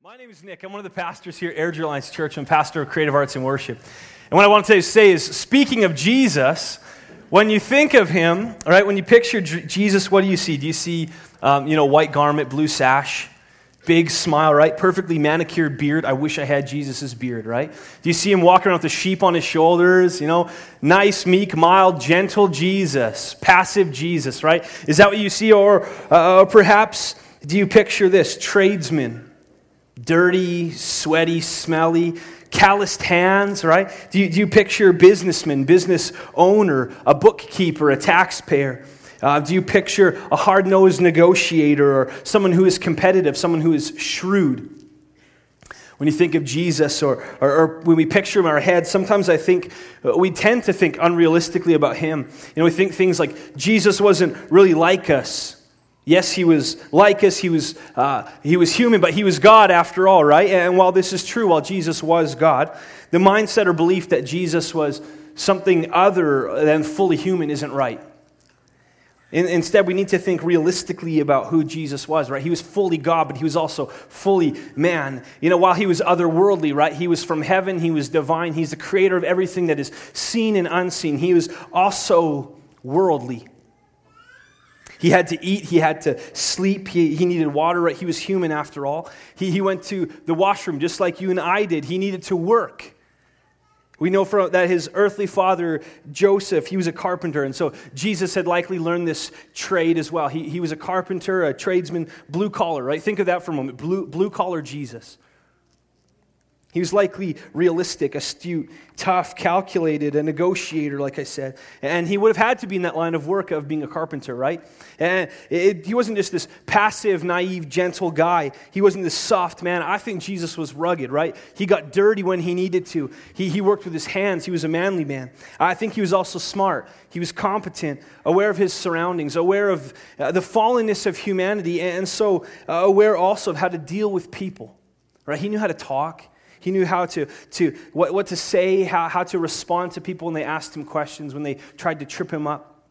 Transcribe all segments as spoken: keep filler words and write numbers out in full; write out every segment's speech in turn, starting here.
My name is Nick. I'm one of the pastors here at Airdrie Alliance Church. I'm pastor of Creative Arts and Worship. And what I want to say is, speaking of Jesus, when you think of him, all right, when you picture J- Jesus, what do you see? Do you see, um, you know, white garment, blue sash, big smile, right? Perfectly manicured beard. I wish I had Jesus' beard, right? Do you see him walking around with the sheep on his shoulders? You know, nice, meek, mild, gentle Jesus, passive Jesus, right? Is that what you see? Or, uh, or perhaps, do you picture this? Tradesman. Dirty, sweaty, smelly, calloused hands, right? Do you, do you picture a businessman, business owner, a bookkeeper, a taxpayer? Uh, do you picture a hard-nosed negotiator or someone who is competitive, someone who is shrewd? When you think of Jesus or, or, or when we picture him in our head, sometimes I think we tend to think unrealistically about him. You know, we think things like Jesus wasn't really like us. Yes, he was like us, he was uh, he was human, but he was God after all, right? And while this is true, while Jesus was God, the mindset or belief that Jesus was something other than fully human isn't right. In, instead, we need to think realistically about who Jesus was, right? He was fully God, but he was also fully man. You know, while he was otherworldly, right? He was from heaven, he was divine, he's the creator of everything that is seen and unseen. He was also worldly. He had to eat, he had to sleep, he, he needed water, right? He was human after all. He, he went to the washroom just like you and I did. He needed to work. We know from that his earthly father, Joseph, he was a carpenter, and so Jesus had likely learned this trade as well. He, he was a carpenter, a tradesman, blue collar, right? Think of that for a moment, blue, blue collar Jesus. He was likely realistic, astute, tough, calculated, a negotiator, like I said. And he would have had to be in that line of work of being a carpenter, right? And it, he wasn't just this passive, naive, gentle guy. He wasn't this soft man. I think Jesus was rugged, right? He got dirty when he needed to. He, he worked with his hands. He was a manly man. I think he was also smart. He was competent, aware of his surroundings, aware of uh, the fallenness of humanity, and so uh, aware also of how to deal with people, right? He knew how to talk. He knew how to, to what, what to say, how, how to respond to people when they asked him questions, when they tried to trip him up.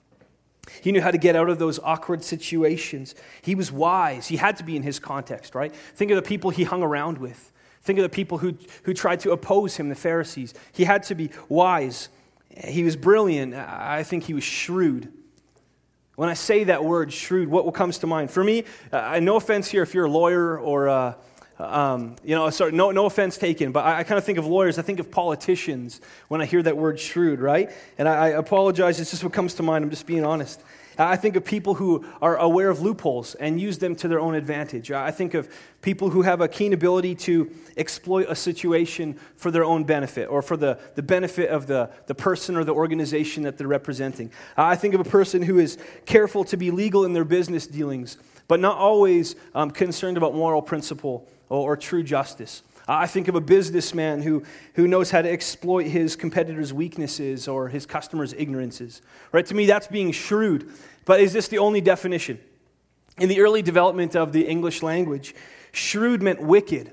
He knew how to get out of those awkward situations. He was wise. He had to be in his context, right? Think of the people he hung around with. Think of the people who, who tried to oppose him, the Pharisees. He had to be wise. He was brilliant. I think he was shrewd. When I say that word, shrewd, what comes to mind? For me, uh, no offense here if you're a lawyer or a Um, you know, sorry, no, no offense taken, but I, I kind of think of lawyers, I think of politicians when I hear that word shrewd, right? And I, I apologize, it's just what comes to mind, I'm just being honest. I think of people who are aware of loopholes and use them to their own advantage. I think of people who have a keen ability to exploit a situation for their own benefit or for the, the benefit of the, the person or the organization that they're representing. I think of a person who is careful to be legal in their business dealings, but not always um, concerned about moral principle or, or true justice. I think of a businessman who, who knows how to exploit his competitors' weaknesses or his customers' ignorances. Right? To me, that's being shrewd. But is this the only definition? In the early development of the English language, shrewd meant wicked,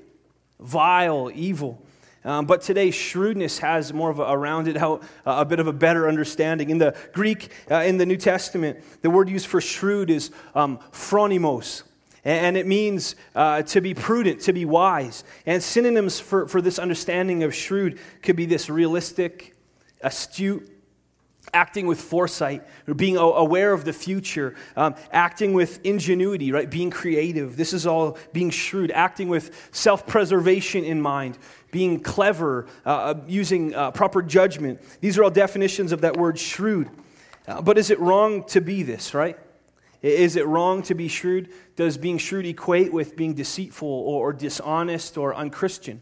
vile, evil. Um, but today, shrewdness has more of a, a rounded out, uh, a bit of a better understanding. In the Greek, uh, in the New Testament, the word used for shrewd is um, phronimos. And it means uh, to be prudent, to be wise. And synonyms for, for this understanding of shrewd could be this realistic, astute, acting with foresight, or being aware of the future, um, acting with ingenuity, right? Being creative. This is all being shrewd, acting with self-preservation in mind, being clever, uh, using uh, proper judgment. These are all definitions of that word shrewd. Uh, but is it wrong to be this, right? Is it wrong to be shrewd? Does being shrewd equate with being deceitful or, or dishonest or unchristian?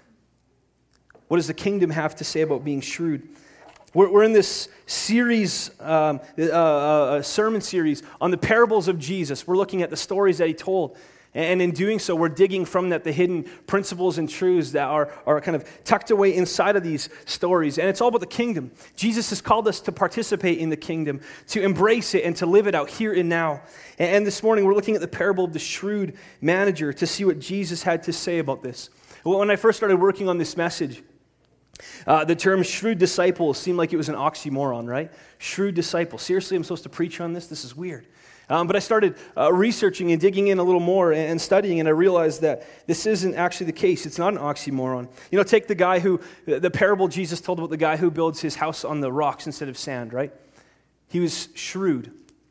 What does the kingdom have to say about being shrewd? We're, we're in this series, um, uh, a sermon series on the parables of Jesus. We're looking at the stories that he told. And in doing so, we're digging from that the hidden principles and truths that are, are kind of tucked away inside of these stories. And it's all about the kingdom. Jesus has called us to participate in the kingdom, to embrace it and to live it out here and now. And this morning, we're looking at the parable of the shrewd manager to see what Jesus had to say about this. Well, when I first started working on this message, uh, the term shrewd disciple seemed like it was an oxymoron, right? Shrewd disciple. Seriously, I'm supposed to preach on this? This is weird. Um, but I started uh, researching and digging in a little more and, and studying, and I realized that this isn't actually the case. It's not an oxymoron. You know, take the guy who, the, the parable Jesus told about the guy who builds his house on the rocks instead of sand, right? He was shrewd.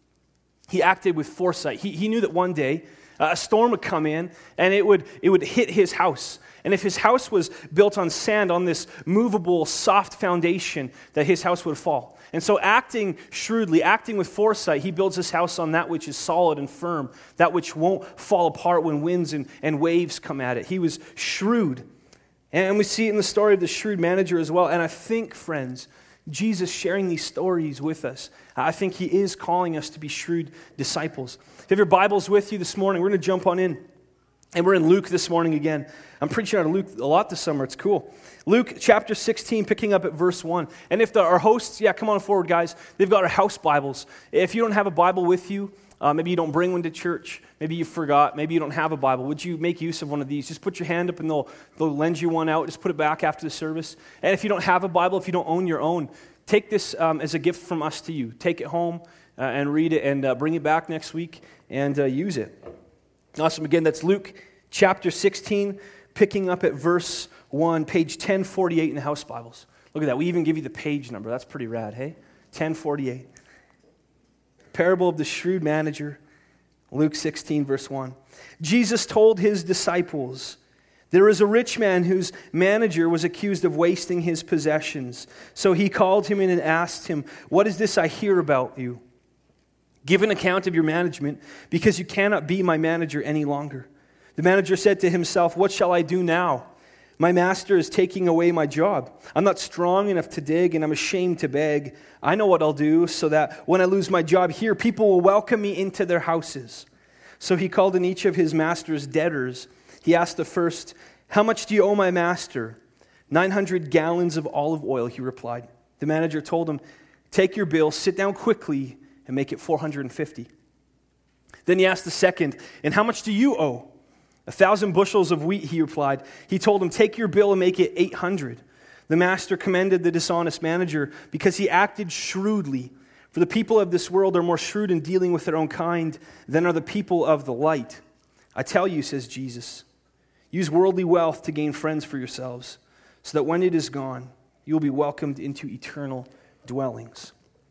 He acted with foresight. He, he knew that one day uh, a storm would come in and it would, it would hit his house. And if his house was built on sand, on this movable, soft foundation, that his house would fall. And so acting shrewdly, acting with foresight, he builds his house on that which is solid and firm, that which won't fall apart when winds and, and waves come at it. He was shrewd. And we see it in the story of the shrewd manager as well. And I think, friends, Jesus sharing these stories with us, I think he is calling us to be shrewd disciples. If you have your Bibles with you this morning, we're going to jump on in. And we're in Luke this morning again. I'm preaching out of Luke a lot this summer. It's cool. Luke chapter sixteen, picking up at verse one. And if the, our hosts, yeah, come on forward, guys. They've got our house Bibles. If you don't have a Bible with you, uh, maybe you don't bring one to church, maybe you forgot, maybe you don't have a Bible, would you make use of one of these? Just put your hand up and they'll, they'll lend you one out. Just put it back after the service. And if you don't have a Bible, if you don't own your own, take this um, as a gift from us to you. Take it home uh, and read it and uh, bring it back next week and uh, use it. Awesome. Again, that's Luke chapter sixteen, picking up at verse one, page ten forty-eight in the house Bibles. Look at that. We even give you the page number. That's pretty rad, hey? ten forty-eight. Parable of the shrewd manager, Luke sixteen, verse one. Jesus told his disciples, "There is a rich man whose manager was accused of wasting his possessions. So he called him in and asked him, 'What is this I hear about you? Give an account of your management, because you cannot be my manager any longer.' The manager said to himself, 'What shall I do now? My master is taking away my job. I'm not strong enough to dig, and I'm ashamed to beg. I know what I'll do, so that when I lose my job here, people will welcome me into their houses.' So he called in each of his master's debtors. He asked the first, 'How much do you owe my master?' Nine hundred gallons of olive oil,' he replied. The manager told him, 'Take your bill, sit down quickly, and make it four hundred fifty. Then he asked the second, 'And how much do you owe?' 'A thousand bushels of wheat,' he replied. He told him, 'Take your bill and make it eight hundred. The master commended the dishonest manager because he acted shrewdly. For the people of this world are more shrewd in dealing with their own kind than are the people of the light. I tell you,' says Jesus, 'use worldly wealth to gain friends for yourselves, so that when it is gone, you will be welcomed into eternal dwellings.'"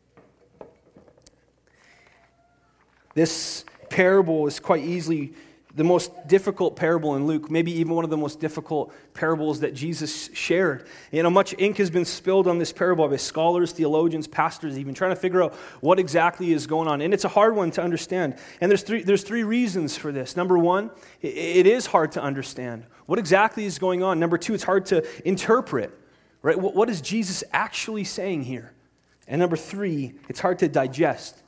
This parable is quite easily the most difficult parable in Luke, maybe even one of the most difficult parables that Jesus shared. You know, much ink has been spilled on this parable by scholars, theologians, pastors, even trying to figure out what exactly is going on. And it's a hard one to understand. And there's three, there's three reasons for this. Number one, it is hard to understand. What exactly is going on? Number two, it's hard to interpret. Right? What is Jesus actually saying here? And number three, it's hard to digest.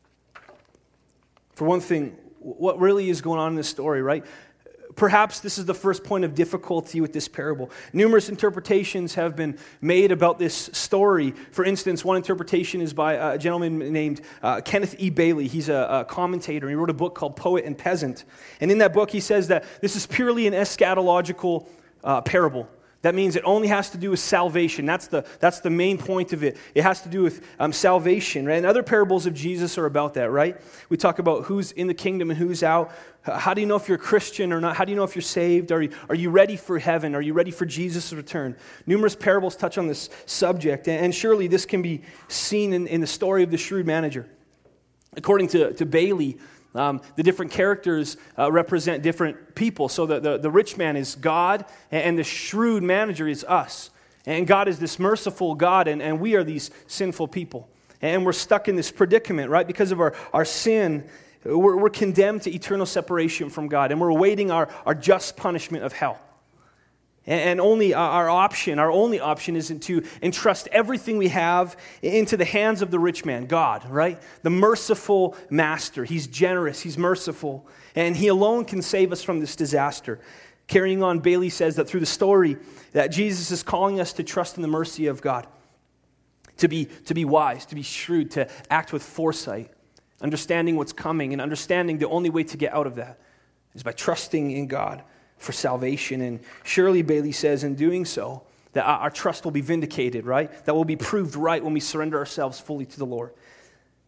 For one thing, what really is going on in this story, right? Perhaps this is the first point of difficulty with this parable. Numerous interpretations have been made about this story. For instance, one interpretation is by a gentleman named uh, Kenneth E. Bailey. He's a, a commentator. He wrote a book called Poet and Peasant. And in that book, he says that this is purely an eschatological uh, parable. That means it only has to do with salvation. That's the, that's the main point of it. It has to do with um, salvation, right? And other parables of Jesus are about that, right? We talk about who's in the kingdom and who's out. How do you know if you're a Christian or not? How do you know if you're saved? Are you, are you ready for heaven? Are you ready for Jesus' return? Numerous parables touch on this subject, and surely this can be seen in, in the story of the shrewd manager. According to, to Bailey, Um, the different characters uh, represent different people. So the, the, the rich man is God, and the shrewd manager is us. And God is this merciful God, and, and we are these sinful people. And we're stuck in this predicament, right? Because of our, our sin, we're, we're condemned to eternal separation from God, and we're awaiting our, our just punishment of hell. And only our option, our only option isn't to entrust everything we have into the hands of the rich man, God, right? The merciful master. He's generous, he's merciful, and he alone can save us from this disaster. Carrying on, Bailey says that through the story, that Jesus is calling us to trust in the mercy of God, to be, to be wise, to be shrewd, to act with foresight, understanding what's coming, and understanding the only way to get out of that is by trusting in God for salvation. And surely, Bailey says, in doing so, that our trust will be vindicated, right? That will be proved right when we surrender ourselves fully to the Lord.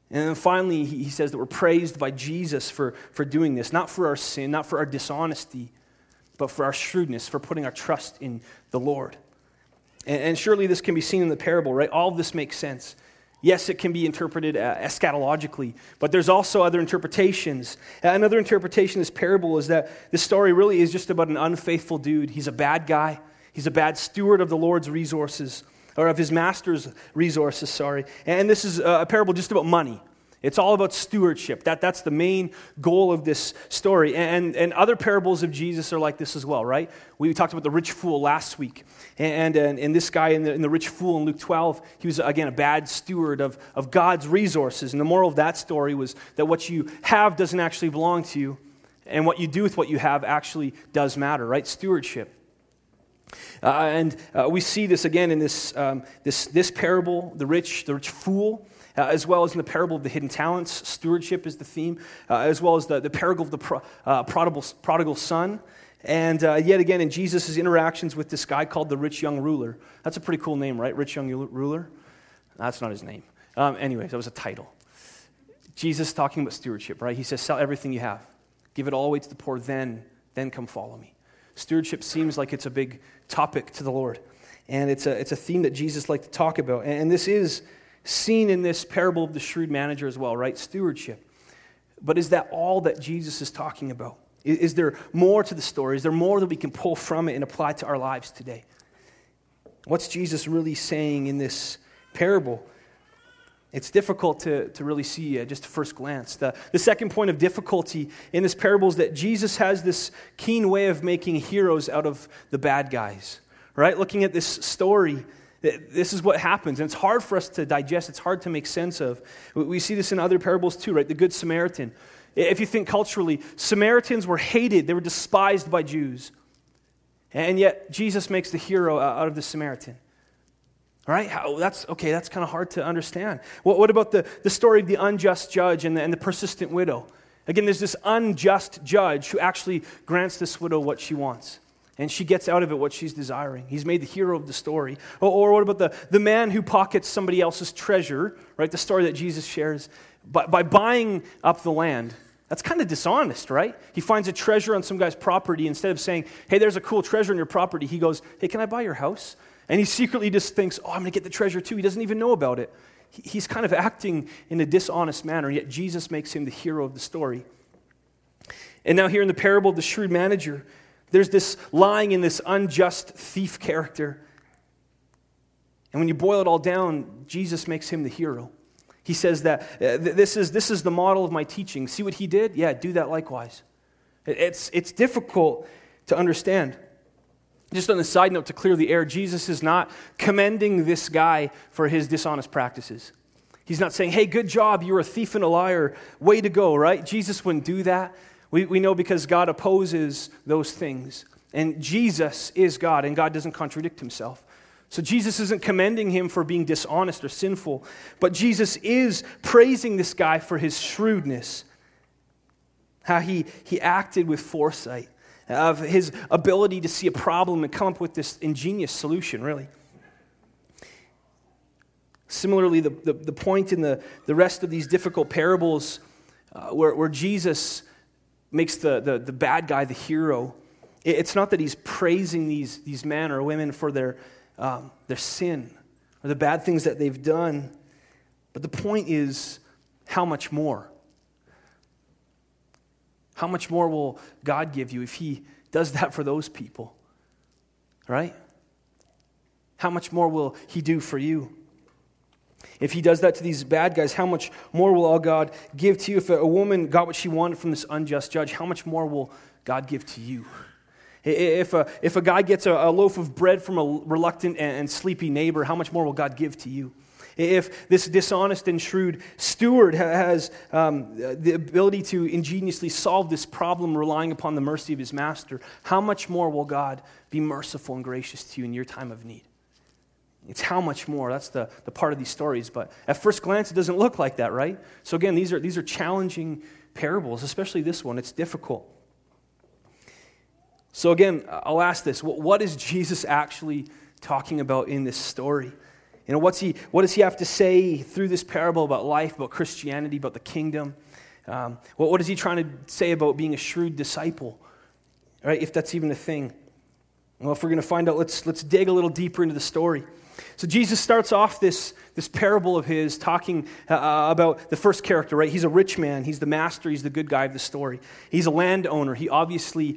And then finally, he says that we're praised by Jesus for, for doing this, not for our sin, not for our dishonesty, but for our shrewdness, for putting our trust in the Lord. And, and surely this can be seen in the parable, right? All of this makes sense. Yes, it can be interpreted uh, eschatologically, but there's also other interpretations. Another interpretation of this parable is that this story really is just about an unfaithful dude. He's a bad guy. He's a bad steward of the Lord's resources, or of his master's resources, sorry. And this is a parable just about money. It's all about stewardship. That, that's the main goal of this story. And, and other parables of Jesus are like this as well, right? We talked about the rich fool last week. And, and, and this guy in the, in the rich fool in Luke twelve, he was, again, a bad steward of, of God's resources. And the moral of that story was that what you have doesn't actually belong to you, and what you do with what you have actually does matter, right? Stewardship. Uh, and uh, we see this again in this, um, this, this parable, the rich, the rich fool, Uh, as well as in the parable of the hidden talents. Stewardship is the theme, uh, as well as the, the parable of the pro, uh, prodigal, prodigal son. And uh, yet again, in Jesus' interactions with this guy called the rich young ruler. That's a pretty cool name, right? Rich young ruler? That's not his name. Um, anyways, that was a title. Jesus talking about stewardship, right? He says, sell everything you have. Give it all away to the poor, then, then come follow me. Stewardship seems like it's a big topic to the Lord. And it's a, it's a theme that Jesus liked to talk about. And, and this is seen in this parable of the shrewd manager as well, right? Stewardship. But is that all that Jesus is talking about? Is, is there more to the story? Is there more that we can pull from it and apply to our lives today? What's Jesus really saying in this parable? It's difficult to, to really see at just a first glance. The, the second point of difficulty in this parable is that Jesus has this keen way of making heroes out of the bad guys, right? Looking at this story, this is what happens, and it's hard for us to digest. It's hard to make sense of. We see this in other parables too, right? The Good Samaritan. If you think culturally, Samaritans were hated. They were despised by Jews. And yet, Jesus makes the hero out of the Samaritan. All right? How, that's, okay, that's kind of hard to understand. What, what about the, the story of the unjust judge and the, and the persistent widow? Again, there's this unjust judge who actually grants this widow what she wants. And she gets out of it what she's desiring. He's made the hero of the story. Or, or what about the, the man who pockets somebody else's treasure, right? The story that Jesus shares. By, by buying up the land, that's kind of dishonest, right? He finds a treasure on some guy's property. Instead of saying, hey, there's a cool treasure on your property, he goes, hey, can I buy your house? And he secretly just thinks, oh, I'm going to get the treasure too. He doesn't even know about it. He, he's kind of acting in a dishonest manner, yet Jesus makes him the hero of the story. And now here in the parable of the shrewd manager, there's this lying in this unjust thief character. And when you boil it all down, Jesus makes him the hero. He says that uh, this is this is the model of my teaching. See what he did? Yeah, do that likewise. It's, it's difficult to understand. Just on the side note, to clear the air, Jesus is not commending this guy for his dishonest practices. He's not saying, hey, good job, you're a thief and a liar, way to go, right? Jesus wouldn't do that. We, we know because God opposes those things. And Jesus is God, and God doesn't contradict himself. So Jesus isn't commending him for being dishonest or sinful, but Jesus is praising this guy for his shrewdness, how he, he acted with foresight, of his ability to see a problem and come up with this ingenious solution, really. Similarly, the, the, the point in the, the rest of these difficult parables uh, where, where Jesus makes the, the, the bad guy the hero, it's not that he's praising these, these men or women for their, um, their sin or the bad things that they've done, but the point is how much more? How much more will God give you if he does that for those people? Right? How much more will he do for you? If he does that to these bad guys, how much more will all God give to you? If a woman got what she wanted from this unjust judge, how much more will God give to you? If a, if a guy gets a, a loaf of bread from a reluctant and, and sleepy neighbor, how much more will God give to you? If this dishonest and shrewd steward has um, the ability to ingeniously solve this problem relying upon the mercy of his master, how much more will God be merciful and gracious to you in your time of need? It's how much more. That's the, the part of these stories. But at first glance, it doesn't look like that, right? So again, these are these are challenging parables, especially this one. It's difficult. So again, I'll ask this. What is Jesus actually talking about in this story? You know, what's he, what does he have to say through this parable about life, about Christianity, about the kingdom? Um, what, what is he trying to say about being a shrewd disciple? Right, if that's even a thing. Well, if we're going to find out, let's let's dig a little deeper into the story. So Jesus starts off this, this parable of his talking uh, about the first character, right? He's a rich man. He's the master. He's the good guy of the story. He's a landowner. He obviously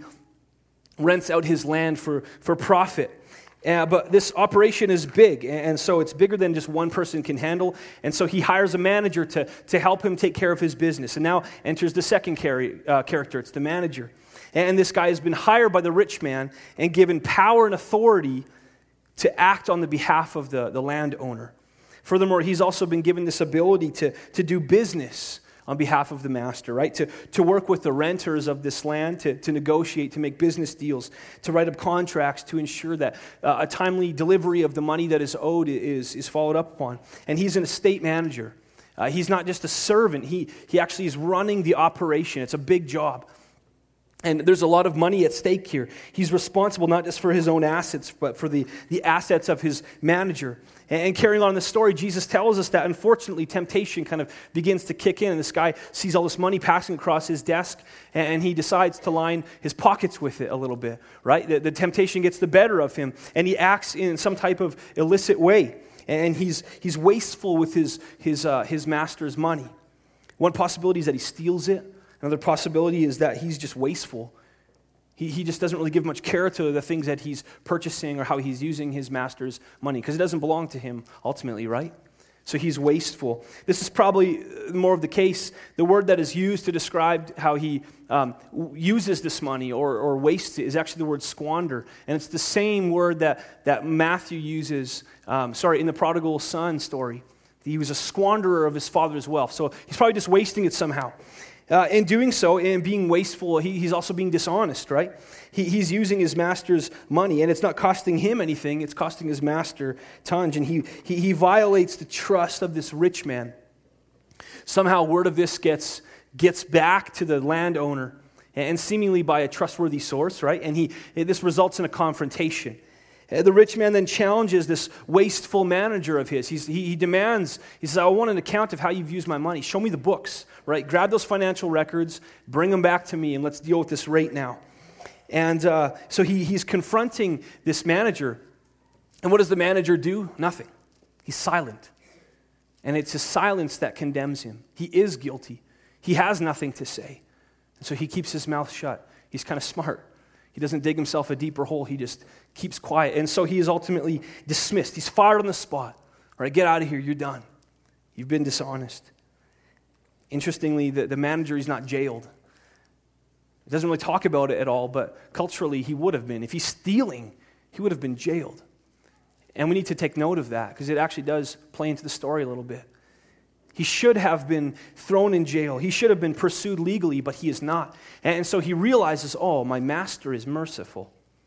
rents out his land for, for profit. Uh, but this operation is big, and so it's bigger than just one person can handle. And so he hires a manager to, to help him take care of his business. And now enters the second carry, uh, character. It's the manager. And this guy has been hired by the rich man and given power and authority to act on the behalf of the, the landowner. Furthermore, he's also been given this ability to, to do business on behalf of the master, right? To, to work with the renters of this land, to, to negotiate, to make business deals, to write up contracts, to ensure that uh, a timely delivery of the money that is owed is, is followed up upon. And he's an estate manager. Uh, he's not just a servant. He, he actually is running the operation. It's a big job. And there's a lot of money at stake here. He's responsible not just for his own assets, but for the, the assets of his manager. And, and carrying on the story, Jesus tells us that unfortunately temptation kind of begins to kick in. And this guy sees all this money passing across his desk, and, and he decides to line his pockets with it a little bit, right? The, the temptation gets the better of him, and he acts in some type of illicit way. And he's he's wasteful with his, his, uh, his master's money. One possibility is that he steals it. Another possibility is that he's just wasteful. He, he just doesn't really give much care to the things that he's purchasing or how he's using his master's money, because it doesn't belong to him ultimately, right? So he's wasteful. This is probably more of the case. The word that is used to describe how he um, uses this money or, or wastes it is actually the word squander. And it's the same word that, that Matthew uses, um, sorry, in the prodigal son story. He was a squanderer of his father's wealth. So he's probably just wasting it somehow. Uh, in doing so, and being wasteful, he, he's also being dishonest, right? He, he's using his master's money, and it's not costing him anything, it's costing his master tons, and he, he, he violates the trust of this rich man. Somehow word of this gets, gets back to the landowner, and seemingly by a trustworthy source, right? And he this results in a confrontation. The rich man then challenges this wasteful manager of his. He's, he, he demands, he says, I want an account of how you've used my money. Show me the books, right? Grab those financial records, bring them back to me, and let's deal with this right now. And uh, so he, he's confronting this manager. And what does the manager do? Nothing. He's silent. And it's his silence that condemns him. He is guilty. He has nothing to say. And so he keeps his mouth shut. He's kind of smart. He doesn't dig himself a deeper hole. He just keeps quiet. And so he is ultimately dismissed. He's fired on the spot. All right, get out of here. You're done. You've been dishonest. Interestingly, the, the manager is not jailed. He doesn't really talk about it at all, but culturally he would have been. If he's stealing, he would have been jailed. And we need to take note of that because it actually does play into the story a little bit. He should have been thrown in jail. He should have been pursued legally, but he is not. And so he realizes, oh, my master is merciful.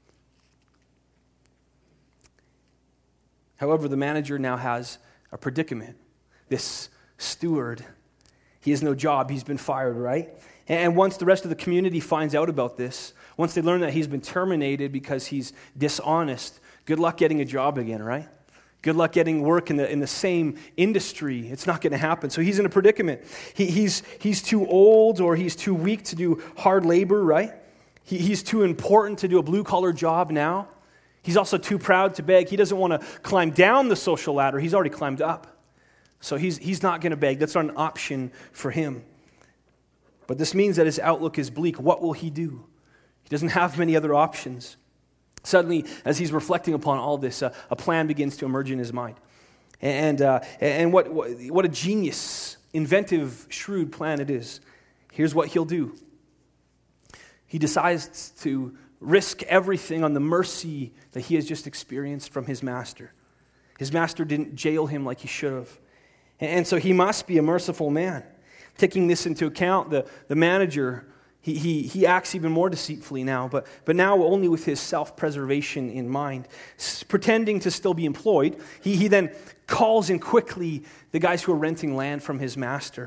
However, the manager now has a predicament. This steward, he has no job. He's been fired, right? And once the rest of the community finds out about this, once they learn that he's been terminated because he's dishonest, good luck getting a job again, right? Good luck getting work in the in the same industry. It's not going to happen. So he's in a predicament. He, he's he's too old or he's too weak to do hard labor, right? He, he's too important to do a blue-collar job now. He's also too proud to beg. He doesn't want to climb down the social ladder. He's already climbed up. So he's he's not going to beg. That's not an option for him. But this means that his outlook is bleak. What will he do? He doesn't have many other options. Suddenly, as he's reflecting upon all this, uh, a plan begins to emerge in his mind. And uh, and what, what what a genius, inventive, shrewd plan it is. Here's what he'll do. He decides to risk everything on the mercy that he has just experienced from his master. His master didn't jail him like he should have. And so he must be a merciful man. Taking this into account, the, the manager, he, he, he acts even more deceitfully now, but, but now only with his self-preservation in mind. S- pretending to still be employed, he, he then calls in quickly the guys who are renting land from his master.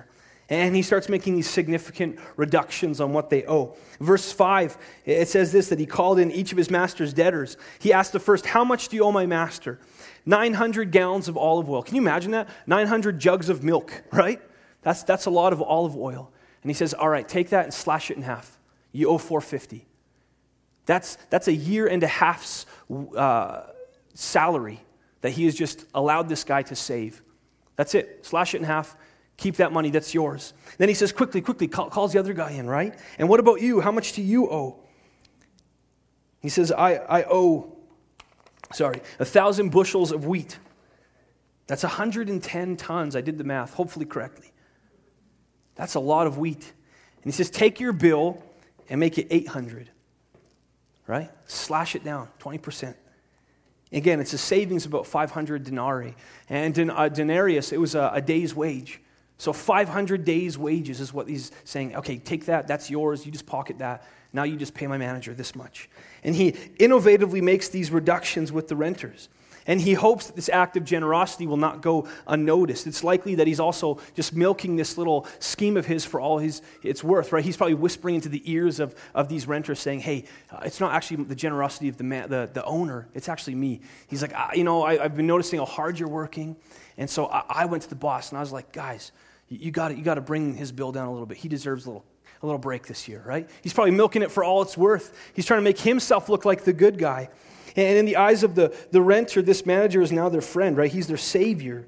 And he starts making these significant reductions on what they owe. Verse five, it says this, that he called in each of his master's debtors. He asked the first, how much do you owe my master? nine hundred gallons of olive oil. Can you imagine that? nine hundred jugs of milk, right? That's, that's a lot of olive oil. And he says, all right, take that and slash it in half. You owe four hundred fifty dollars. That's, that's a year and a half's uh, salary that he has just allowed this guy to save. That's it. Slash it in half. Keep that money. That's yours. Then he says, quickly, quickly, call, calls the other guy in, right? And what about you? How much do you owe? He says, I, I owe, sorry, a thousand bushels of wheat. That's one hundred ten tons. I did the math, hopefully correctly. That's a lot of wheat. And he says, take your bill and make it eight hundred. Right? Slash it down, twenty percent. Again, it's a savings of about five hundred denarii. And in a denarius, it was a, a day's wage. So five hundred days' wages is what he's saying. Okay, take that. That's yours. You just pocket that. Now you just pay my manager this much. And he innovatively makes these reductions with the renters. And he hopes that this act of generosity will not go unnoticed. It's likely that he's also just milking this little scheme of his for all his it's worth, right? He's probably whispering into the ears of, of these renters saying, hey, uh, it's not actually the generosity of the man, the, the owner. It's actually me. He's like, I, you know, I, I've been noticing how hard you're working. And so I, I went to the boss and I was like, guys, you got you got to bring his bill down a little bit. He deserves a little a little break this year, right? He's probably milking it for all it's worth. He's trying to make himself look like the good guy. And in the eyes of the, the renter, this manager is now their friend, right? He's their savior.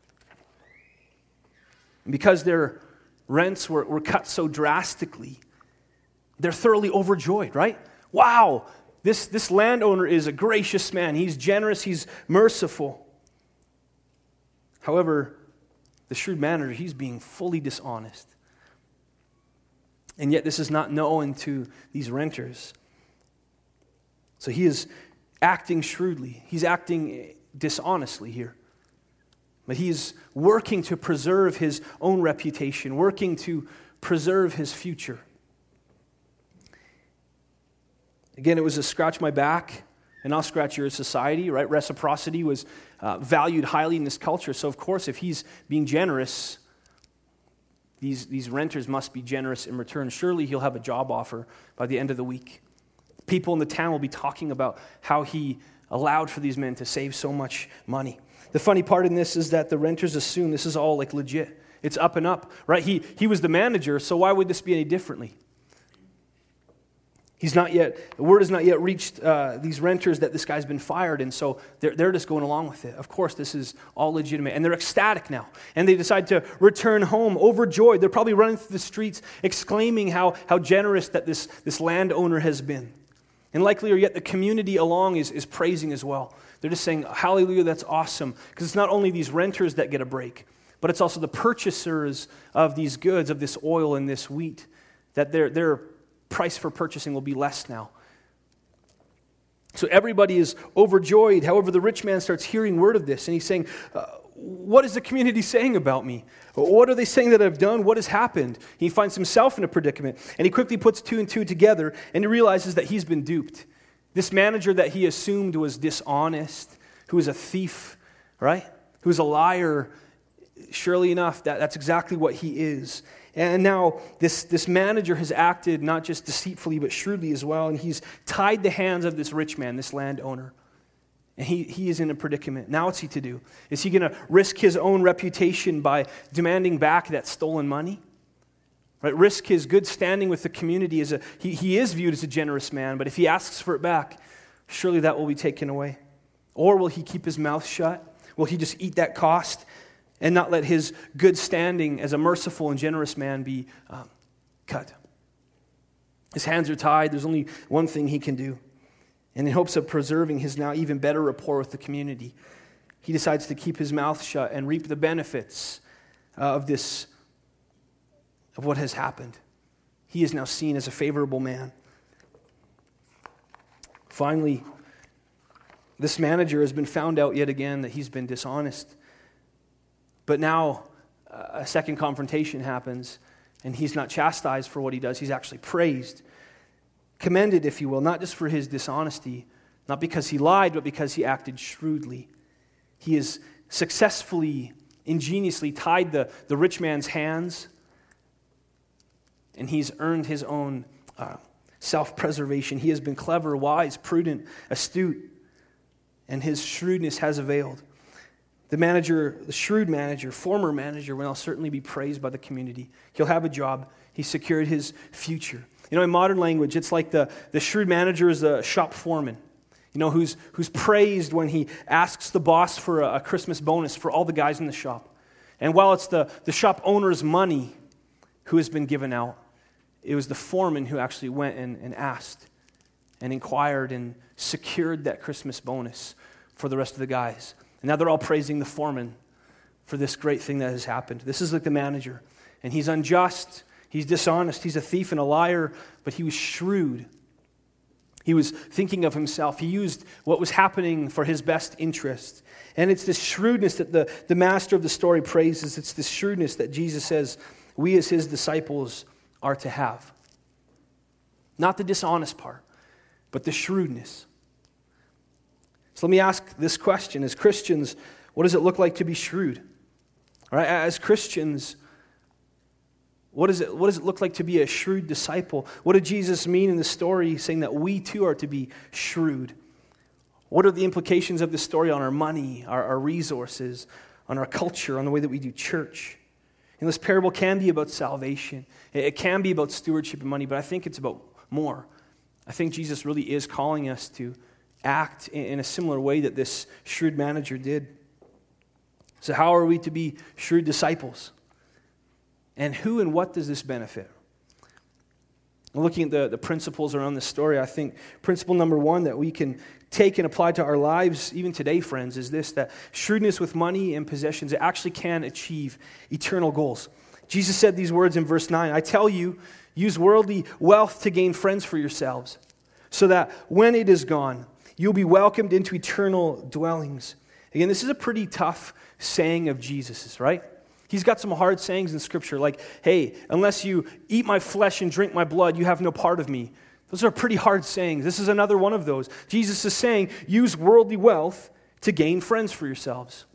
And because their rents were, were cut so drastically, they're thoroughly overjoyed, right? Wow, this, this landowner is a gracious man. He's generous, he's merciful. However, the shrewd manager, he's being fully dishonest. And yet this is not known to these renters. So he is acting shrewdly. He's acting dishonestly here. But he's working to preserve his own reputation, working to preserve his future. Again, it was a scratch my back and I'll scratch your society, right? Reciprocity was uh, valued highly in this culture. So of course, if he's being generous, these, these renters must be generous in return. Surely he'll have a job offer by the end of the week. People in the town will be talking about how he allowed for these men to save so much money. The funny part in this is that the renters assume this is all like legit. It's up and up, right? He, he was the manager, so why would this be any differently? He's not yet, the word has not yet reached uh, these renters that this guy's been fired, and so they're, they're just going along with it. Of course, this is all legitimate, and they're ecstatic now, and they decide to return home overjoyed. They're probably running through the streets exclaiming how, how generous that this, this landowner has been. And likely or yet the community along is, is praising as well. They're just saying, hallelujah, that's awesome. Because it's not only these renters that get a break, but it's also the purchasers of these goods, of this oil and this wheat, that their, their price for purchasing will be less now. So everybody is overjoyed. However, the rich man starts hearing word of this, and he's saying, uh, what is the community saying about me? What are they saying that I've done? What has happened? He finds himself in a predicament, and he quickly puts two and two together, and he realizes that he's been duped. This manager that he assumed was dishonest, who was a thief, right? Who was a liar, surely enough, that, that's exactly what he is. And now this, this manager has acted not just deceitfully, but shrewdly as well, and he's tied the hands of this rich man, this landowner. And he, he is in a predicament. Now what's he to do? Is he going to risk his own reputation by demanding back that stolen money? Right? Risk his good standing with the community. As a he, he is viewed as a generous man, but if he asks for it back, surely that will be taken away. Or will he keep his mouth shut? Will he just eat that cost and not let his good standing as a merciful and generous man be um, cut? His hands are tied. There's only one thing he can do. And in hopes of preserving his now even better rapport with the community, he decides to keep his mouth shut and reap the benefits uh, of this, of what has happened. He is now seen as a favorable man. Finally, this manager has been found out yet again that he's been dishonest. But now uh, a second confrontation happens, and he's not chastised for what he does. He's actually praised. Commended, if you will, not just for his dishonesty, not because he lied, but because he acted shrewdly. He has successfully, ingeniously tied the, the rich man's hands and he's earned his own uh, self-preservation. He has been clever, wise, prudent, astute, and his shrewdness has availed. The manager, the shrewd manager, former manager, will certainly be praised by the community. He'll have a job. He secured his future. You know, in modern language, it's like the, the shrewd manager is the shop foreman, you know, who's, who's praised when he asks the boss for a, a Christmas bonus for all the guys in the shop. And while it's the, the shop owner's money who has been given out, it was the foreman who actually went and, and asked and inquired and secured that Christmas bonus for the rest of the guys. And now they're all praising the foreman for this great thing that has happened. This is like the manager. And he's unjust, he's dishonest, he's a thief and a liar, but he was shrewd. He was thinking of himself. He used what was happening for his best interest. And it's this shrewdness that the, the master of the story praises. It's this shrewdness that Jesus says we as his disciples are to have. Not the dishonest part, but the shrewdness. So let me ask this question. As Christians, what does it look like to be shrewd? All right, as Christians, what does it, what does it look like to be a shrewd disciple? What did Jesus mean in the story saying that we too are to be shrewd? What are the implications of this story on our money, our, our resources, on our culture, on the way that we do church? And this parable can be about salvation. It can be about stewardship and money, but I think it's about more. I think Jesus really is calling us to act in a similar way that this shrewd manager did. So how are we to be shrewd disciples? And who and what does this benefit? Looking at the, the principles around this story, I think principle number one that we can take and apply to our lives, even today, friends, is this, that shrewdness with money and possessions, it actually can achieve eternal goals. Jesus said these words in verse nine, I tell you, use worldly wealth to gain friends for yourselves, so that when it is gone, you'll be welcomed into eternal dwellings. Again, this is a pretty tough saying of Jesus's, right? He's got some hard sayings in Scripture, like, hey, unless you eat my flesh and drink my blood, you have no part of me. Those are pretty hard sayings. This is another one of those. Jesus is saying, use worldly wealth to gain friends for yourselves.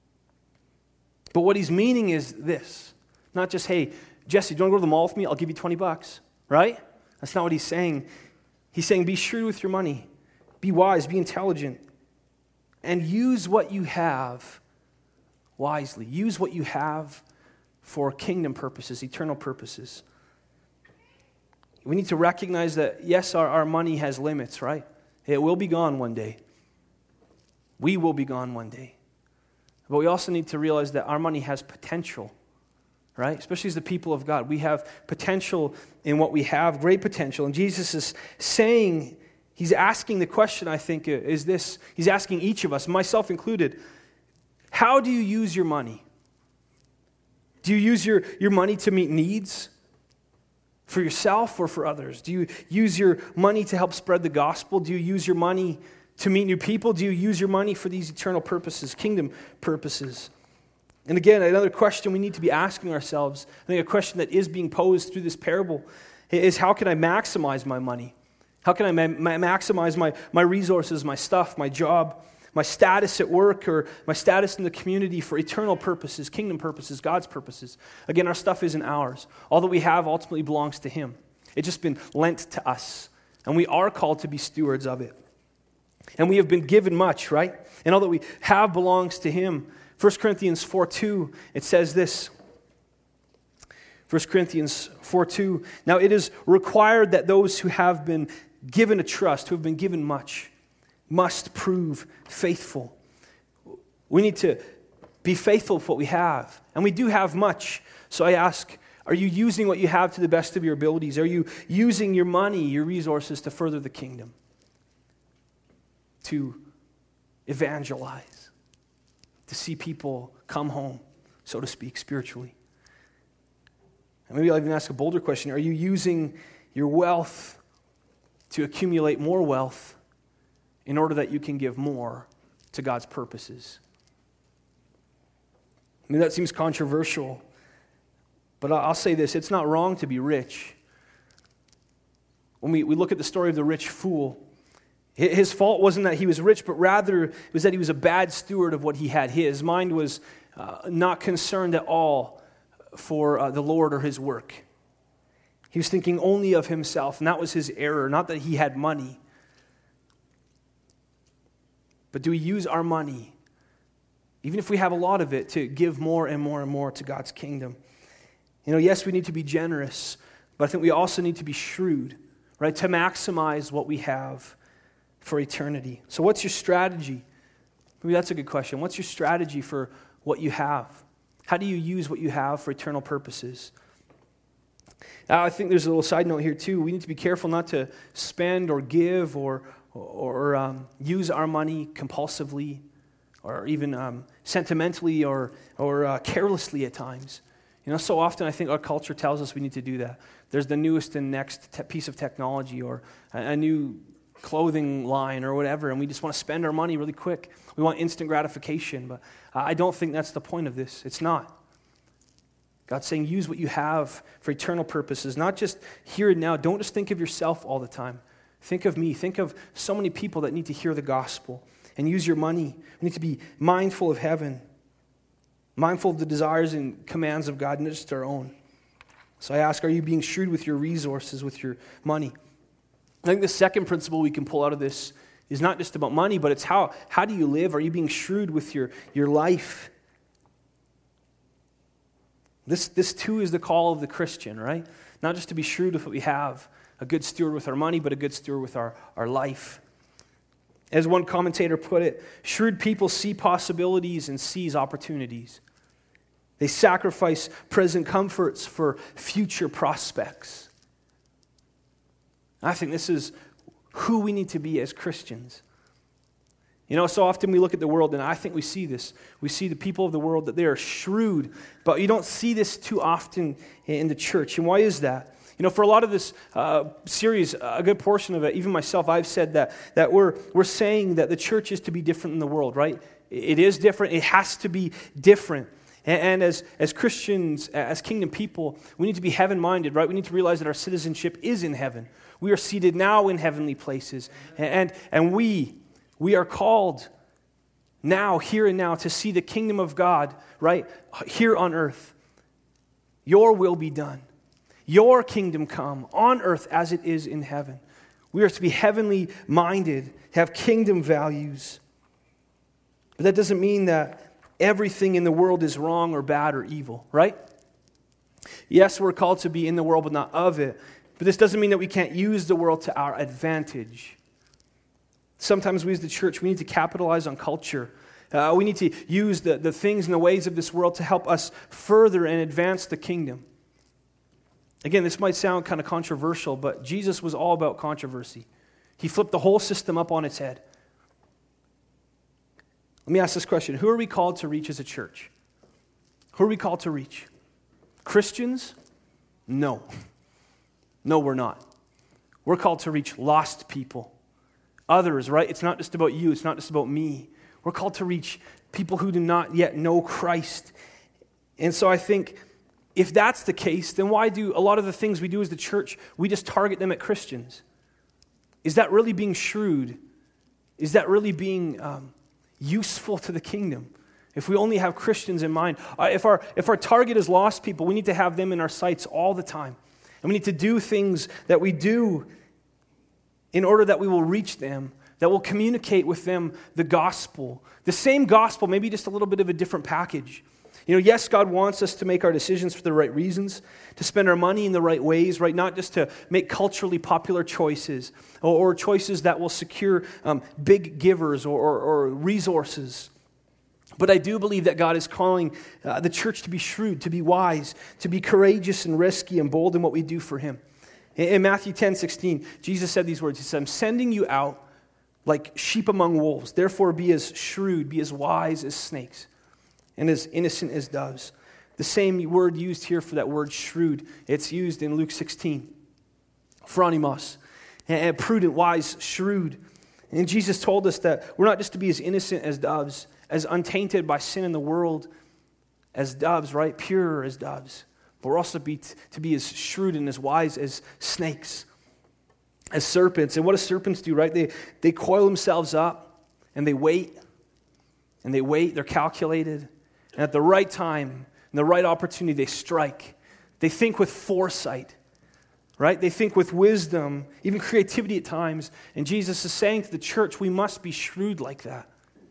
But what he's meaning is this. Not just, hey, Jesse, do you want to go to the mall with me? I'll give you twenty bucks, right? That's not what he's saying. He's saying, be shrewd with your money. Be wise, be intelligent, and use what you have wisely. Use what you have for kingdom purposes, eternal purposes. We need to recognize that, yes, our, our money has limits, right? It will be gone one day. We will be gone one day. But we also need to realize that our money has potential, right? Especially as the people of God. We have potential in what we have, great potential. And Jesus is saying, he's asking the question, I think, is this. He's asking each of us, myself included, how do you use your money? Do you use your, your money to meet needs for yourself or for others? Do you use your money to help spread the gospel? Do you use your money to meet new people? Do you use your money for these eternal purposes, kingdom purposes? And again, another question we need to be asking ourselves, I think a question that is being posed through this parable, is how can I maximize my money? How can I ma- ma- maximize my, my resources, my stuff, my job, my status at work, or my status in the community for eternal purposes, kingdom purposes, God's purposes? Again, our stuff isn't ours. All that we have ultimately belongs to Him. It's just been lent to us, and we are called to be stewards of it. And we have been given much, right? And all that we have belongs to Him. First Corinthians four two, it says this. First Corinthians four two, now it is required that those who have been given a trust, who have been given much, must prove faithful. We need to be faithful with what we have. And we do have much. So I ask, are you using what you have to the best of your abilities? Are you using your money, your resources to further the kingdom? To evangelize? To see people come home, so to speak, spiritually? And maybe I'll even ask a bolder question. Are you using your wealth to accumulate more wealth in order that you can give more to God's purposes? I mean, that seems controversial, but I'll say this, it's not wrong to be rich. When we, we look at the story of the rich fool, his fault wasn't that he was rich, but rather it was that he was a bad steward of what he had. His mind was uh, not concerned at all for uh, the Lord or His work. He was thinking only of himself, and that was his error, not that he had money. But do we use our money, even if we have a lot of it, to give more and more and more to God's kingdom? You know, yes, we need to be generous, but I think we also need to be shrewd, right, to maximize what we have for eternity. So what's your strategy? Maybe that's a good question. What's your strategy for what you have? How do you use what you have for eternal purposes? Now, I think there's a little side note here too. We need to be careful not to spend or give or or um, use our money compulsively or even um, sentimentally or or uh, carelessly at times. You know, so often I think our culture tells us we need to do that. There's the newest and next te- piece of technology or a, a new clothing line or whatever, and we just want to spend our money really quick. We want instant gratification, but I don't think that's the point of this. It's not. God's saying use what you have for eternal purposes, not just here and now. Don't just think of yourself all the time. Think of me. Think of so many people that need to hear the gospel, and use your money. We need to be mindful of heaven, mindful of the desires and commands of God, not just our own. So I ask, are you being shrewd with your resources, with your money? I think the second principle we can pull out of this is not just about money, but it's how, how do you live? Are you being shrewd with your, your life? This, this too is the call of the Christian, right? Not just to be shrewd with what we have, a good steward with our money, but a good steward with our, our life. As one commentator put it, shrewd people see possibilities and seize opportunities. They sacrifice present comforts for future prospects. I think this is who we need to be as Christians. You know, so often we look at the world, and I think we see this. We see the people of the world that they are shrewd, but you don't see this too often in the church. And why is that? You know, for a lot of this uh, series, a good portion of it, even myself, I've said that that we're we're saying that the church is to be different than the world, right? It is different. It has to be different. And, and as as Christians, as kingdom people, we need to be heaven-minded, right? We need to realize that our citizenship is in heaven. We are seated now in heavenly places, and and, and we we are called now, here and now, to see the kingdom of God, right, here on earth. Your will be done. Your kingdom come on earth as it is in heaven. We are to be heavenly minded, have kingdom values. But that doesn't mean that everything in the world is wrong or bad or evil, right? Yes, we're called to be in the world, but not of it. But this doesn't mean that we can't use the world to our advantage. Sometimes we as the church, we need to capitalize on culture. Uh, we need to use the, the things and the ways of this world to help us further and advance the kingdom. Again, this might sound kind of controversial, but Jesus was all about controversy. He flipped the whole system up on its head. Let me ask this question. Who are we called to reach as a church? Who are we called to reach? Christians? No. No, we're not. We're called to reach lost people. Others, right? It's not just about you. It's not just about me. We're called to reach people who do not yet know Christ. And so I think if that's the case, then why do a lot of the things we do as the church, we just target them at Christians? Is that really being shrewd? Is that really being um, useful to the kingdom? If we only have Christians in mind. Uh, if our if our target is lost people, we need to have them in our sights all the time. And we need to do things that we do in order that we will reach them, that will communicate with them the gospel. The same gospel, maybe just a little bit of a different package. You know, yes, God wants us to make our decisions for the right reasons, to spend our money in the right ways, right? Not just to make culturally popular choices or, or choices that will secure um, big givers or, or, or resources. But I do believe that God is calling uh, the church to be shrewd, to be wise, to be courageous and risky and bold in what we do for Him. In, in Matthew ten sixteen, Jesus said these words. He said, I'm sending you out like sheep among wolves. Therefore be as shrewd, be as wise as snakes, and as innocent as doves. The same word used here for that word shrewd, it's used in Luke sixteen. Phronimos, and prudent, wise, shrewd. And Jesus told us that we're not just to be as innocent as doves, as untainted by sin in the world as doves, right? Pure as doves. But we're also be t- to be as shrewd and as wise as snakes, as serpents. And what do serpents do, right? They, they coil themselves up and they wait. And they wait, they're calculated. And at the right time, and the right opportunity, they strike. They think with foresight. right? They think with wisdom, even creativity at times. And Jesus is saying to the church, we must be shrewd like that.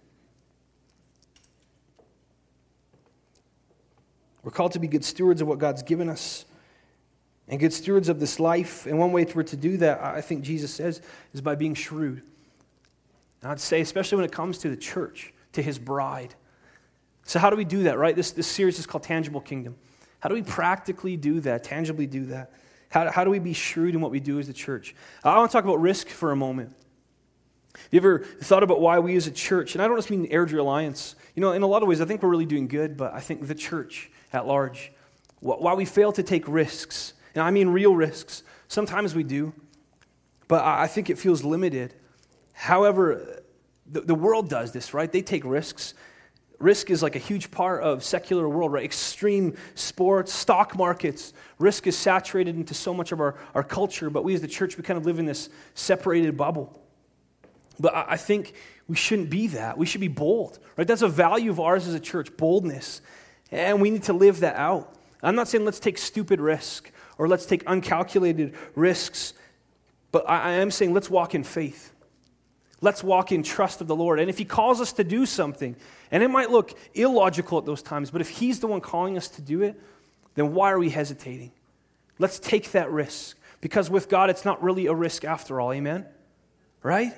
We're called to be good stewards of what God's given us and good stewards of this life. And one way we're to do that, I think Jesus says, is by being shrewd. And I'd say, especially when it comes to the church, to his bride. So how do we do that, right? This, this series is called Tangible Kingdom. How do we practically do that, tangibly do that? How, how do we be shrewd in what we do as a church? I want to talk about risk for a moment. Have you ever thought about why we as a church, and I don't just mean Airdrie Alliance, you know, in a lot of ways I think we're really doing good, but I think the church at large, why we fail to take risks, and I mean real risks. Sometimes we do, but I think it feels limited. However, the, the world does this, right? They take risks. Risk is like a huge part of secular world, right? Extreme sports, stock markets. Risk is saturated into so much of our, our culture, but we as the church, we kind of live in this separated bubble. But I, I think we shouldn't be that. We should be bold, right? That's a value of ours as a church, boldness. And we need to live that out. I'm not saying let's take stupid risk or let's take uncalculated risks, but I, I am saying let's walk in faith. Let's walk in trust of the Lord. And if he calls us to do something, and it might look illogical at those times, but if he's the one calling us to do it, then why are we hesitating? Let's take that risk. Because with God, it's not really a risk after all. Amen? Right?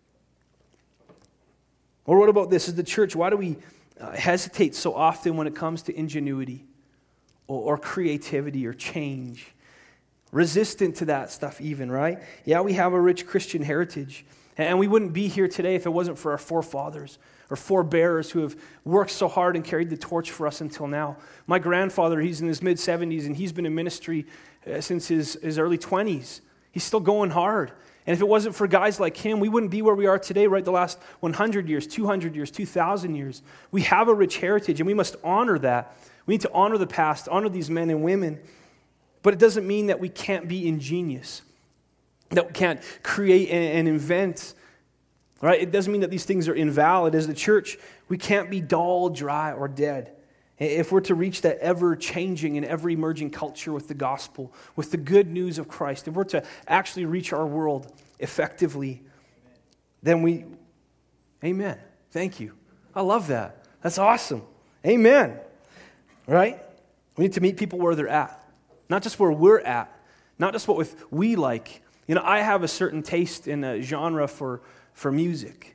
Or what about this? As the church, why do we uh, hesitate so often when it comes to ingenuity or, or creativity or change? Resistant to that stuff even, right? Yeah, we have a rich Christian heritage. And we wouldn't be here today if it wasn't for our forefathers or forebearers who have worked so hard and carried the torch for us until now. My grandfather, he's in his mid-seventies, and he's been in ministry uh, since his, his early twenties. He's still going hard. And if it wasn't for guys like him, we wouldn't be where we are today, right? The last one hundred years, two hundred years, two thousand years. We have a rich heritage, and we must honor that. We need to honor the past, honor these men and women. But it doesn't mean that we can't be ingenious, that we can't create and invent, right? It doesn't mean that these things are invalid. As the church, we can't be dull, dry, or dead. If we're to reach that ever-changing and ever-emerging culture with the gospel, with the good news of Christ, if we're to actually reach our world effectively, then we, amen. Thank you. I love that. That's awesome. Amen. Right? We need to meet people where they're at. Not just where we're at. Not just what we like. You know, I have a certain taste in a genre for, for music.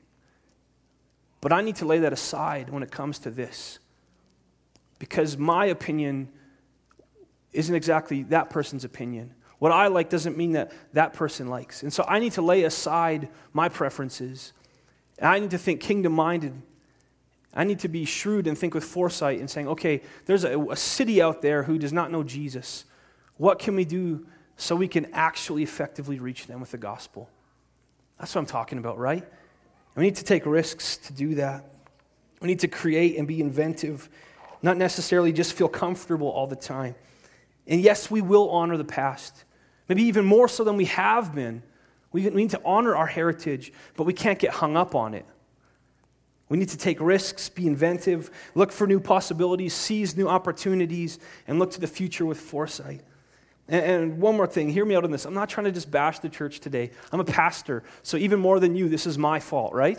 But I need to lay that aside when it comes to this. Because my opinion isn't exactly that person's opinion. What I like doesn't mean that that person likes. And so I need to lay aside my preferences. And I need to think kingdom-minded. I need to be shrewd and think with foresight and saying, okay, there's a, a city out there who does not know Jesus. What can we do so we can actually effectively reach them with the gospel? That's what I'm talking about, right? And we need to take risks to do that. We need to create and be inventive, not necessarily just feel comfortable all the time. And yes, we will honor the past, maybe even more so than we have been. We need to honor our heritage, but we can't get hung up on it. We need to take risks, be inventive, look for new possibilities, seize new opportunities, and look to the future with foresight. And one more thing, hear me out on this. I'm not trying to just bash the church today. I'm a pastor, so even more than you, this is my fault, right?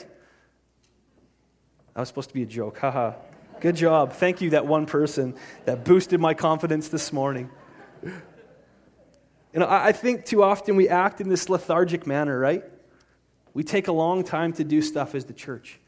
That was supposed to be a joke, haha. Good job. Thank you, that one person that boosted my confidence this morning. You know, I think too often we act in this lethargic manner, right? We take a long time to do stuff as the church.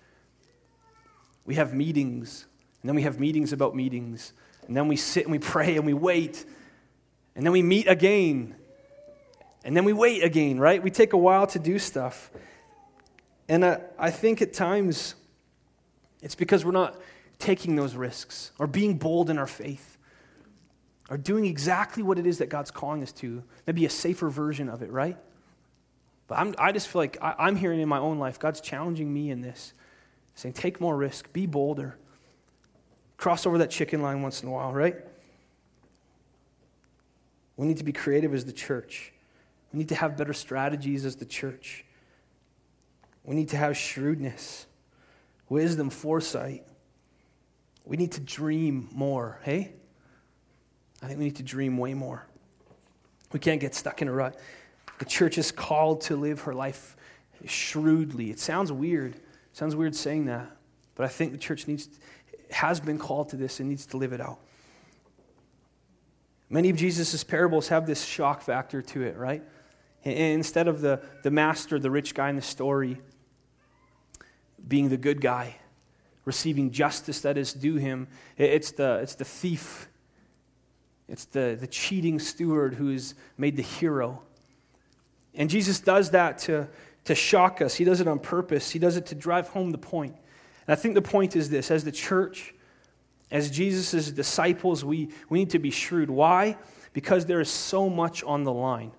We have meetings, and then we have meetings about meetings, and then we sit and we pray and we wait, and then we meet again, and then we wait again, right? We take a while to do stuff. And I, I think at times it's because we're not taking those risks or being bold in our faith or doing exactly what it is that God's calling us to. Maybe a safer version of it, right? But I'm, I just feel like I, I'm hearing in my own life, God's challenging me in this, saying take more risk, be bolder, cross over that chicken line once in a while, right? We need to be creative as the church. We need to have better strategies as the church. We need to have shrewdness, wisdom, foresight. We need to dream more, hey? I think we need to dream way more. We can't get stuck in a rut. The church is called to live her life shrewdly. It sounds weird. It sounds weird saying that. But I think the church needs, has been called to this and needs to live it out. Many of Jesus' parables have this shock factor to it, right? And instead of the, the master, the rich guy in the story, being the good guy, receiving justice that is due him, it's the, it's the thief. It's the, the cheating steward who is made the hero. And Jesus does that to, to shock us. He does it on purpose. He does it to drive home the point. And I think the point is this: as the church, as Jesus' disciples, we, we need to be shrewd. Why? Because there is so much on the line.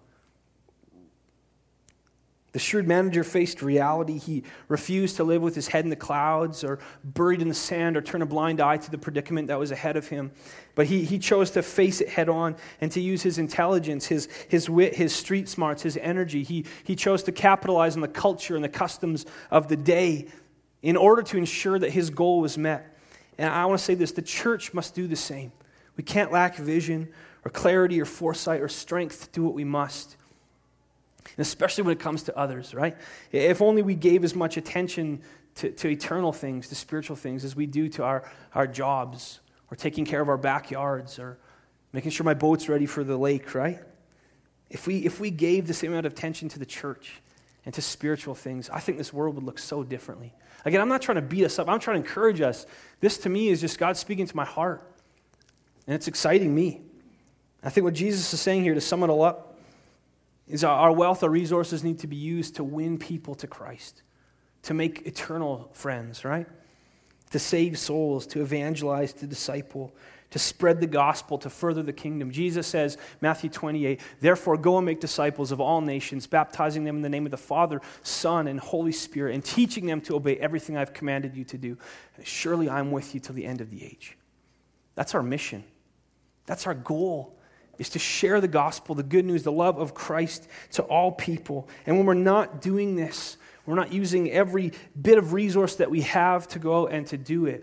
The shrewd manager faced reality. He refused to live with his head in the clouds or buried in the sand or turn a blind eye to the predicament that was ahead of him. But he, he chose to face it head on and to use his intelligence, his, his wit, his street smarts, his energy. He, he chose to capitalize on the culture and the customs of the day in order to ensure that his goal was met. And I want to say this: the church must do the same. We can't lack vision or clarity or foresight or strength to do what we must. And especially when it comes to others, right? If only we gave as much attention to, to eternal things, to spiritual things, as we do to our, our jobs, or taking care of our backyards, or making sure my boat's ready for the lake, right? If we if we gave the same amount of attention to the church and to spiritual things, I think this world would look so differently. Again, I'm not trying to beat us up. I'm trying to encourage us. This, to me, is just God speaking to my heart. And it's exciting me. I think what Jesus is saying here, to sum it all up, is our wealth, our resources need to be used to win people to Christ, to make eternal friends, right? To save souls, to evangelize, to disciple, to spread the gospel, to further the kingdom. Jesus says, Matthew twenty-eight, "Therefore go and make disciples of all nations, baptizing them in the name of the Father, Son, and Holy Spirit, and teaching them to obey everything I've commanded you to do. Surely I'm with you till the end of the age." That's our mission. That's our goal, is to share the gospel, the good news, the love of Christ to all people. And when we're not doing this, we're not using every bit of resource that we have to go out and to do it,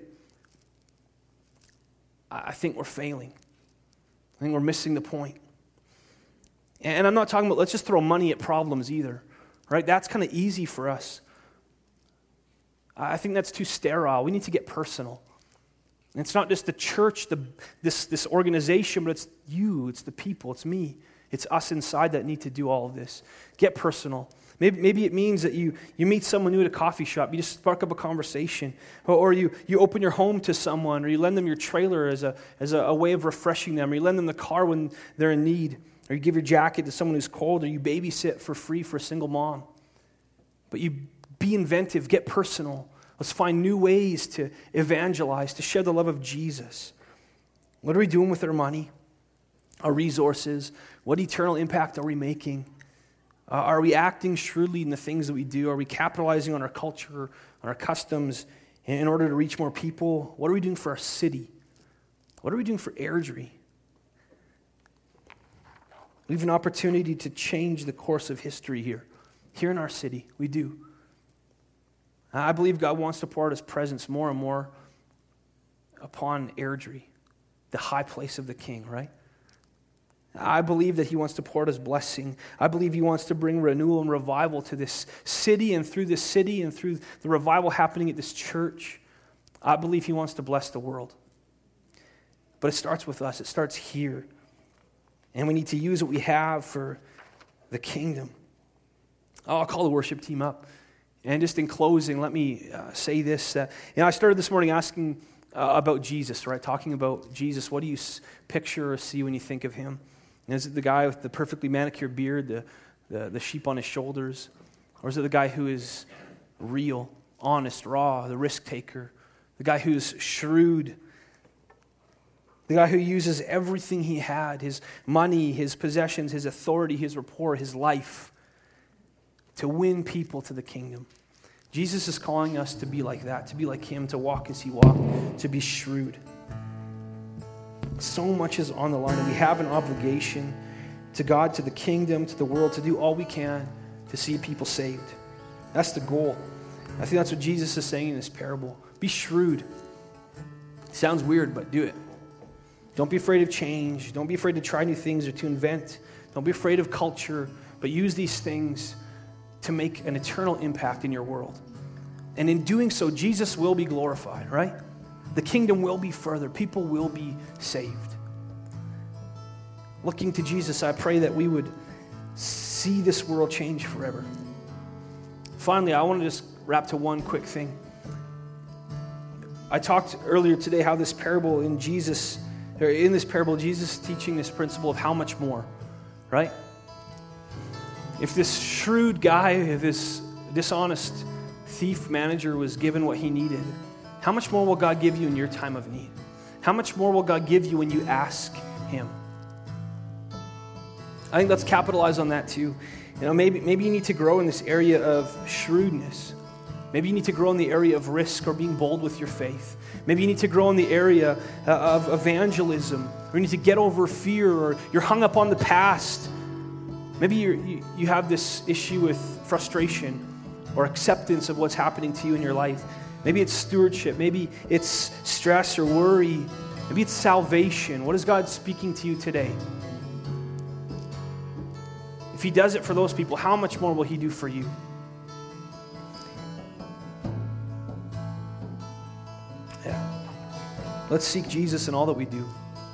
I think we're failing. I think we're missing the point. And I'm not talking about let's just throw money at problems either, right? That's kind of easy for us. I think that's too sterile. We need to get personal. And it's not just the church, the, this, this organization, but it's you, it's the people, it's me. It's us inside that need to do all of this. Get personal. Maybe, maybe it means that you, you meet someone new at a coffee shop, you just spark up a conversation, or, or you, you open your home to someone, or you lend them your trailer as, a, as a, a way of refreshing them, or you lend them the car when they're in need, or you give your jacket to someone who's cold, or you babysit for free for a single mom. But you be inventive, get personal. Let's find new ways to evangelize, to share the love of Jesus. What are we doing with our money, our resources? What eternal impact are we making? Uh, are we acting shrewdly in the things that we do? Are we capitalizing on our culture, on our customs in order to reach more people? What are we doing for our city? What are we doing for Airdrie? We have an opportunity to change the course of history here, here in our city. We do. I believe God wants to pour out His presence more and more upon Airdrie, the high place of the King, right? I believe that He wants to pour out His blessing. I believe He wants to bring renewal and revival to this city, and through this city and through the revival happening at this church, I believe He wants to bless the world. But it starts with us. It starts here. And we need to use what we have for the kingdom. Oh, I'll call the worship team up. And just in closing, let me uh, say this. Uh, you know, I started this morning asking uh, about Jesus, right? Talking about Jesus. What do you s- picture or see when you think of Him? And is it the guy with the perfectly manicured beard, the, the, the sheep on his shoulders? Or is it the guy who is real, honest, raw, the risk taker? The guy who's shrewd? The guy who uses everything he had, his money, his possessions, his authority, his rapport, his life, to win people to the kingdom. Jesus is calling us to be like that, to be like Him, to walk as He walked, to be shrewd. So much is on the line, and we have an obligation to God, to the kingdom, to the world, to do all we can to see people saved. That's the goal. I think that's what Jesus is saying in this parable. Be shrewd. It sounds weird, but do it. Don't be afraid of change. Don't be afraid to try new things or to invent. Don't be afraid of culture, but use these things to make an eternal impact in your world. And in doing so, Jesus will be glorified, right? The kingdom will be further. People will be saved. Looking to Jesus, I pray that we would see this world change forever. Finally, I want to just wrap to one quick thing. I talked earlier today how this parable in Jesus, or in this parable, Jesus is teaching this principle of how much more, right? If this shrewd guy, if this dishonest thief manager was given what he needed, how much more will God give you in your time of need? How much more will God give you when you ask him? I think let's capitalize on that too. You know, maybe maybe you need to grow in this area of shrewdness. Maybe you need to grow in the area of risk or being bold with your faith. Maybe you need to grow in the area of evangelism, or you need to get over fear, or you're hung up on the past. Maybe you're, you you have this issue with frustration or acceptance of what's happening to you in your life. Maybe it's stewardship. Maybe it's stress or worry. Maybe it's salvation. What is God speaking to you today? If he does it for those people, how much more will he do for you? Yeah. Let's seek Jesus in all that we do.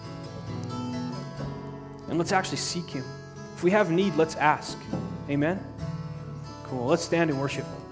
And let's actually seek him. If we have need, let's ask. Amen? Cool. Let's stand and worship.